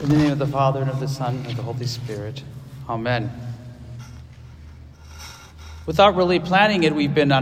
In the name of the Father, and of the Son, and of the Holy Spirit. Amen. Without really planning it, we've been on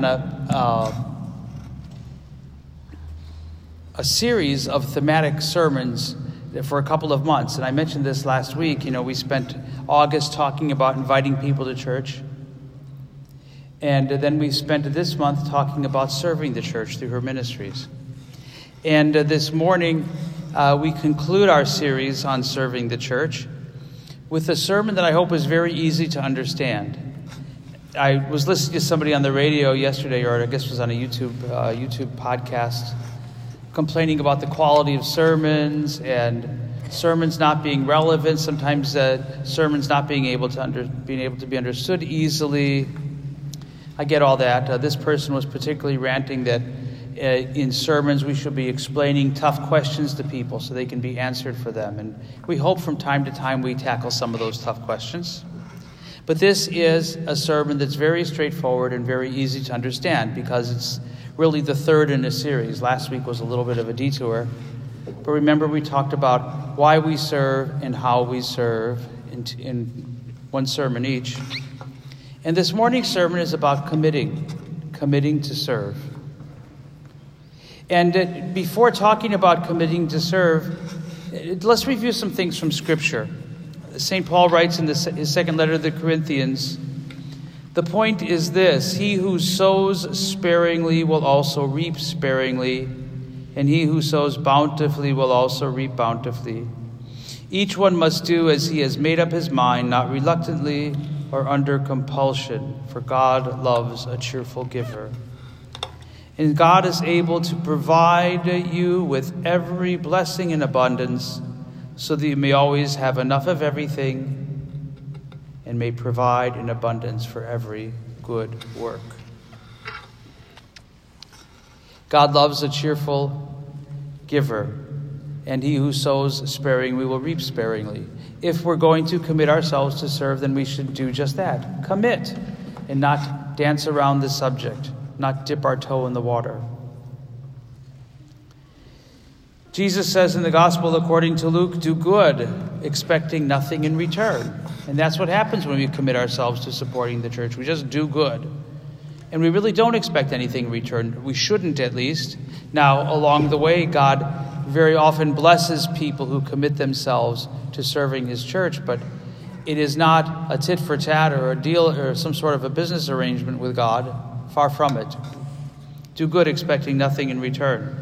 a series of thematic sermons for a couple of months. And I mentioned this last week. We spent August talking about inviting people to church. And then we spent this month talking about serving the church through her ministries. And this morning, we conclude our series on serving the church with a sermon that I hope is very easy to understand. I was listening to somebody on the radio yesterday, or I guess it was on a YouTube podcast, complaining about the quality of sermons and sermons not being relevant, sometimes sermons not being able to be understood easily. I get all that. This person was particularly ranting that in sermons we should be explaining tough questions to people so they can be answered for them. And we hope from time to time we tackle some of those tough questions. But this is a sermon that's very straightforward and very easy to understand because it's really the third in a series. Last week was a little bit of a detour. But remember, we talked about why we serve and how we serve in one sermon each. And this morning's sermon is about committing to serve. And before talking about committing to serve, let's review some things from Scripture. St. Paul writes in his second letter to the Corinthians, the point is this: he who sows sparingly will also reap sparingly, and he who sows bountifully will also reap bountifully. Each one must do as he has made up his mind, not reluctantly or under compulsion, for God loves a cheerful giver. And God is able to provide you with every blessing in abundance, so that you may always have enough of everything and may provide in abundance for every good work. God loves a cheerful giver, and he who sows sparingly will reap sparingly. If we're going to commit ourselves to serve, then we should do just that. Commit and not dance around the subject, not dip our toe in the water. Jesus says in the Gospel according to Luke, do good, expecting nothing in return. And that's what happens when we commit ourselves to supporting the church. We just do good. And we really don't expect anything in return. We shouldn't, at least. Now, along the way, God very often blesses people who commit themselves to serving his church, but it is not a tit for tat or a deal or some sort of a business arrangement with God. Far from it. Do good, expecting nothing in return.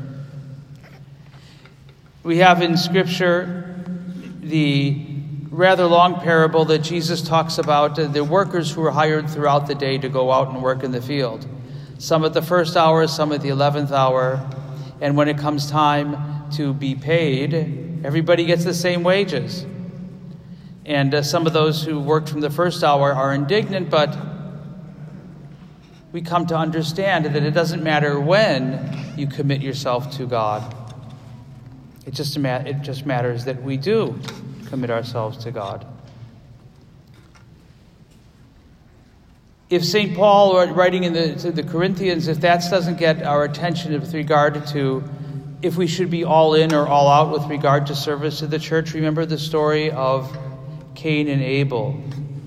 We have in Scripture the rather long parable that Jesus talks about the workers who are hired throughout the day to go out and work in the field. Some at the first hour, some at the 11th hour. And when it comes time to be paid, everybody gets the same wages. And some of those who worked from the first hour are indignant, but we come to understand that it doesn't matter when you commit yourself to God. It just matters that we do commit ourselves to God. If St. Paul, writing to the Corinthians, if that doesn't get our attention with regard to if we should be all in or all out with regard to service to the church, remember the story of Cain and Abel.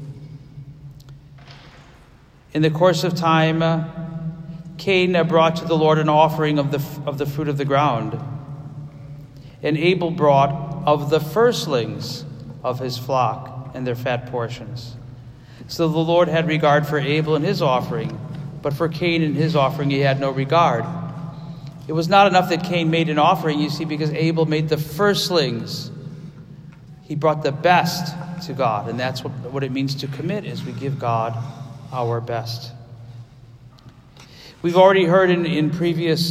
In the course of time, Cain brought to the Lord an offering of the fruit of the ground, and Abel brought of the firstlings of his flock and their fat portions. So the Lord had regard for Abel and his offering, but for Cain and his offering he had no regard. It was not enough that Cain made an offering, you see, because Abel made the firstlings. He brought the best to God, and that's what it means to commit, is we give God our best. We've already heard in a previous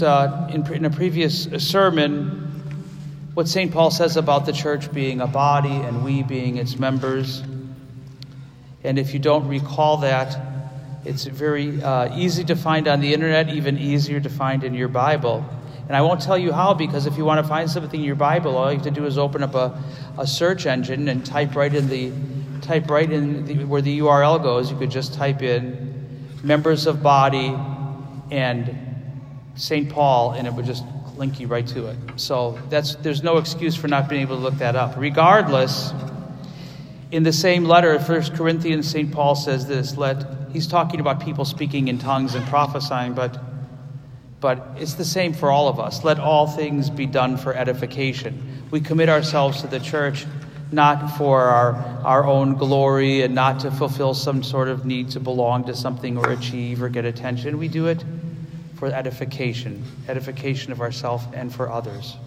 sermon what St. Paul says about the church being a body and we being its members. And if you don't recall that, it's very easy to find on the internet, even easier to find in your Bible. And I won't tell you how, because if you want to find something in your Bible, all you have to do is open up a search engine and type right in where the URL goes. You could just type in members of body and St. Paul, and it would just link you right to it. So there's no excuse for not being able to look that up. Regardless, in the same letter, 1 Corinthians, St. Paul says this, he's talking about people speaking in tongues and prophesying, but it's the same for all of us. Let all things be done for edification. We commit ourselves to the church not for our own glory and not to fulfill some sort of need to belong to something or achieve or get attention. We do it for edification of ourselves and for others.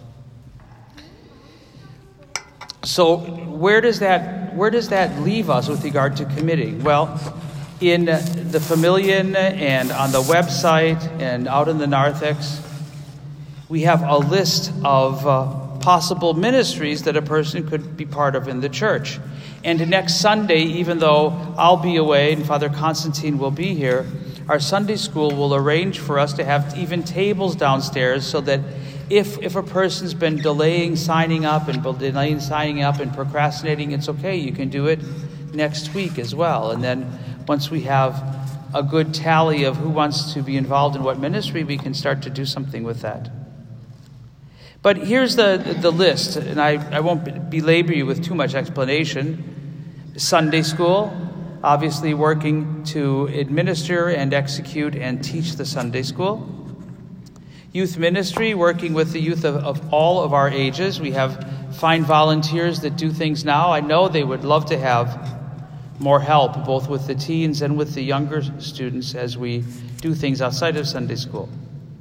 So where does that leave us with regard to committing? Well, in the Familian and on the website and out in the narthex, we have a list of possible ministries that a person could be part of in the church. And next Sunday, even though I'll be away and Father Constantine will be here, our Sunday school will arrange for us to have even tables downstairs so that if a person's been delaying signing up and procrastinating, it's okay. You can do it next week as well. And then once we have a good tally of who wants to be involved in what ministry, we can start to do something with that. But here's the list, and I won't belabor you with too much explanation. Sunday school, obviously working to administer and execute and teach the Sunday school. Youth ministry, working with the youth of all of our ages. We have fine volunteers that do things now. I know they would love to have more help, both with the teens and with the younger students as we do things outside of Sunday school.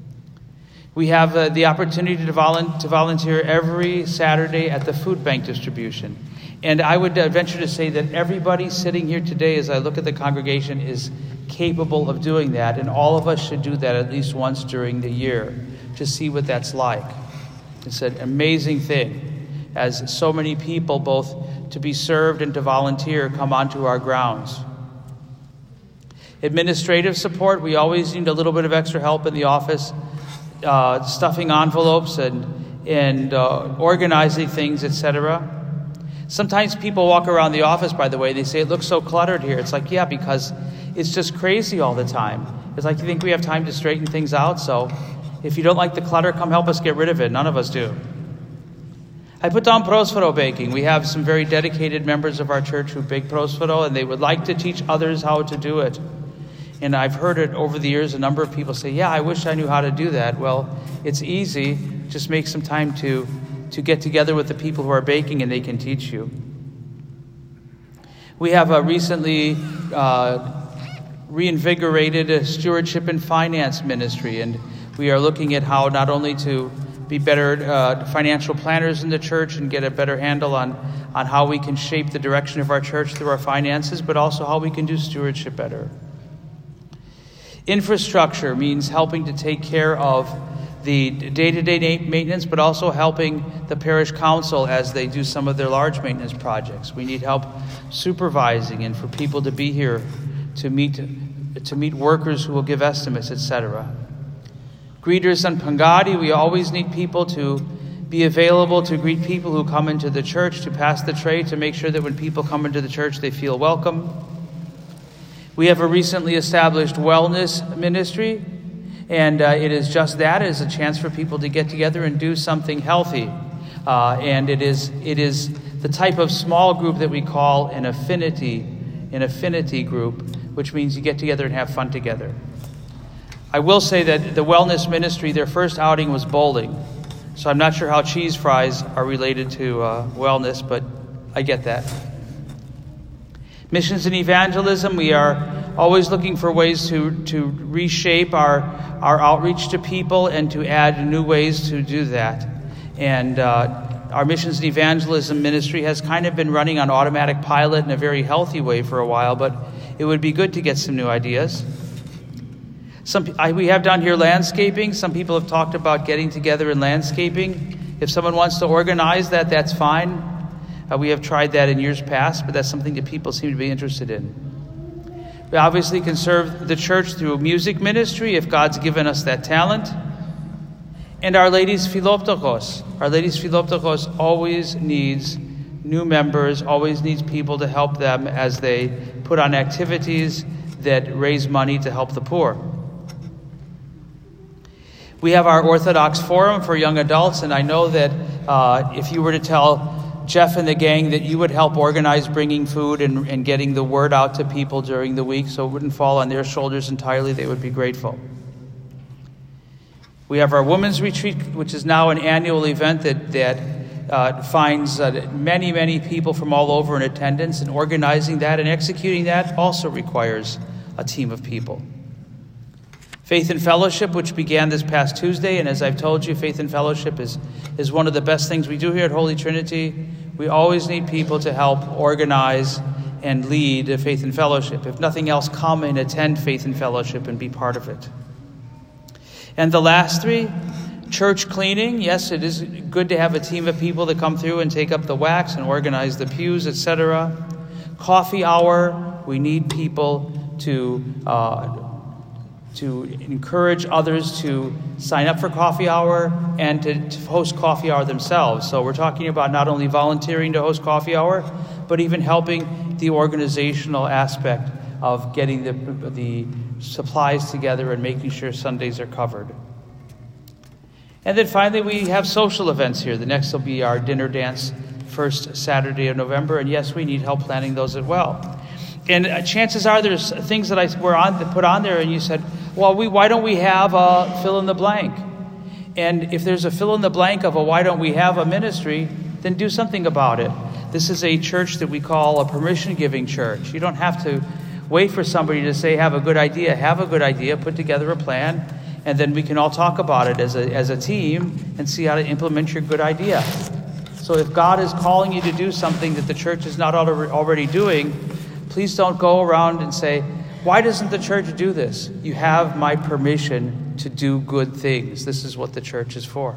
We have the opportunity to volunteer every Saturday at the food bank distribution. And I would venture to say that everybody sitting here today, as I look at the congregation, is capable of doing that. And all of us should do that at least once during the year to see what that's like. It's an amazing thing as so many people, both to be served and to volunteer, come onto our grounds. Administrative support, we always need a little bit of extra help in the office. Stuffing envelopes and organizing things, etc. Sometimes people walk around the office, by the way, they say, it looks so cluttered here. It's like, yeah, because it's just crazy all the time. It's like, you think we have time to straighten things out? So if you don't like the clutter, come help us get rid of it. None of us do. I put down prosfero baking. We have some very dedicated members of our church who bake prosfero, and they would like to teach others how to do it. And I've heard it over the years, a number of people say, yeah, I wish I knew how to do that. Well, it's easy. Just make some time to get together with the people who are baking and they can teach you. We have a recently reinvigorated a stewardship and finance ministry, and we are looking at how not only to be better financial planners in the church and get a better handle on how we can shape the direction of our church through our finances, but also how we can do stewardship better. Infrastructure means helping to take care of the day-to-day maintenance, but also helping the parish council as they do some of their large maintenance projects. We need help supervising and for people to be here to meet workers who will give estimates, etc. Greeters and Pangadi, we always need people to be available to greet people who come into the church, to pass the tray, to make sure that when people come into the church they feel welcome. We have a recently established wellness ministry, and it is just that. It is a chance for people to get together and do something healthy. And it is the type of small group that we call an affinity group, which means you get together and have fun together. I will say that the wellness ministry, their first outing was bowling. So I'm not sure how cheese fries are related to wellness, but I get that. Missions and evangelism, we are always looking for ways to reshape our outreach to people and to add new ways to do that. And our missions and evangelism ministry has kind of been running on automatic pilot in a very healthy way for a while, but it would be good to get some new ideas. We have down here landscaping. Some people have talked about getting together in landscaping. If someone wants to organize that, that's fine. We have tried that in years past, but that's something that people seem to be interested in. We obviously can serve the church through music ministry if God's given us that talent. And Our Lady's Philoptochos. Our Lady's Philoptochos always needs new members, always needs people to help them as they put on activities that raise money to help the poor. We have our Orthodox Forum for young adults, and I know that if you were to tell Jeff and the gang that you would help organize bringing food and getting the word out to people during the week so it wouldn't fall on their shoulders entirely, they would be grateful. We have our Women's Retreat, which is now an annual event that finds many, many people from all over in attendance, and organizing that and executing that also requires a team of people. Faith and Fellowship, which began this past Tuesday, and as I've told you, Faith and Fellowship is one of the best things we do here at Holy Trinity. We always need people to help organize and lead Faith and Fellowship. If nothing else, come and attend Faith and Fellowship and be part of it. And the last three, church cleaning. Yes, it is good to have a team of people that come through and take up the wax and organize the pews, etc. Coffee hour, we need people to encourage others to sign up for coffee hour and to host coffee hour themselves. So we're talking about not only volunteering to host coffee hour, but even helping the organizational aspect of getting the supplies together and making sure Sundays are covered. And then finally, we have social events here. The next will be our dinner dance, first Saturday of November. And yes, we need help planning those as well. And chances are there's things that put on there and you said, well, why don't we have a fill in the blank? And if there's a fill in the blank of a why don't we have a ministry, then do something about it. This is a church that we call a permission-giving church. You don't have to wait for somebody to say, have a good idea. Have a good idea, put together a plan, and then we can all talk about it as a team and see how to implement your good idea. So if God is calling you to do something that the church is not already doing, please don't go around and say, why doesn't the church do this? You have my permission to do good things. This is what the church is for.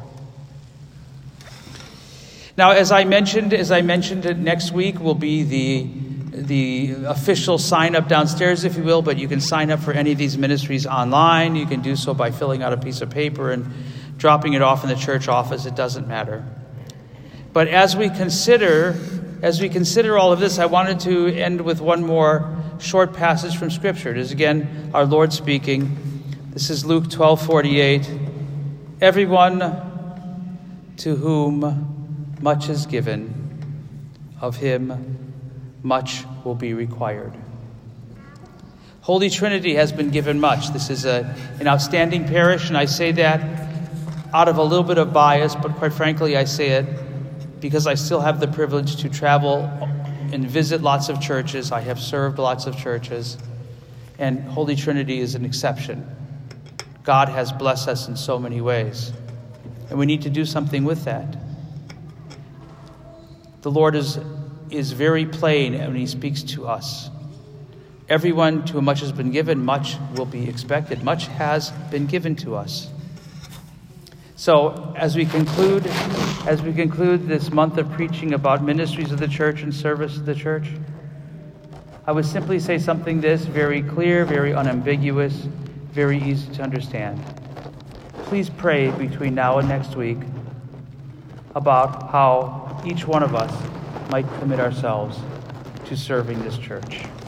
Now, as I mentioned, next week will be the official sign-up downstairs, if you will, but you can sign up for any of these ministries online. You can do so by filling out a piece of paper and dropping it off in the church office. It doesn't matter. But as we consider all of this, I wanted to end with one more short passage from Scripture. It is again our Lord speaking. This is Luke 12:48. Everyone to whom much is given, of him much will be required. Holy Trinity has been given much. This is an outstanding parish, and I say that out of a little bit of bias, but quite frankly, I say it because I still have the privilege to travel and visit lots of churches. I have served lots of churches, and Holy Trinity is an exception. God has blessed us in so many ways, and we need to do something with that. The Lord is very plain when he speaks to us. Everyone to whom much has been given, much will be expected. Much has been given to us. So as we conclude this month of preaching about ministries of the church and service of the church, I would simply say something very clear, very unambiguous, very easy to understand. Please pray between now and next week about how each one of us might commit ourselves to serving this church.